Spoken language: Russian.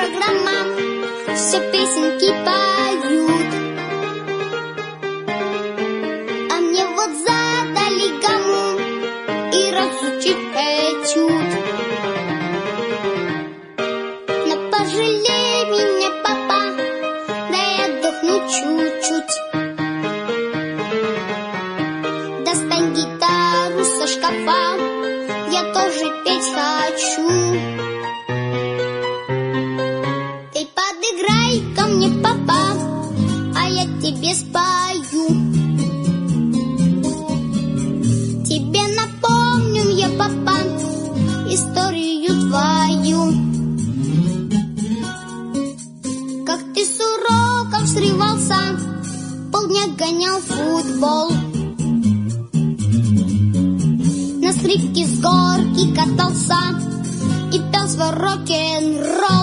программам все песенки поют. А мне вот задали гамму и разучить этюд. Но пожалей меня, папа, дай отдохну чуть-чуть. Достань гитару со шкафа, я тоже петь хочу. Ты подыграй ко мне, папа, а я тебе спою. Тебе напомню я, папа, историю твою. Как ты с уроков срывался, полдня гонял футбол, на скрипке с горки катался и пел свой рок-н-ролл.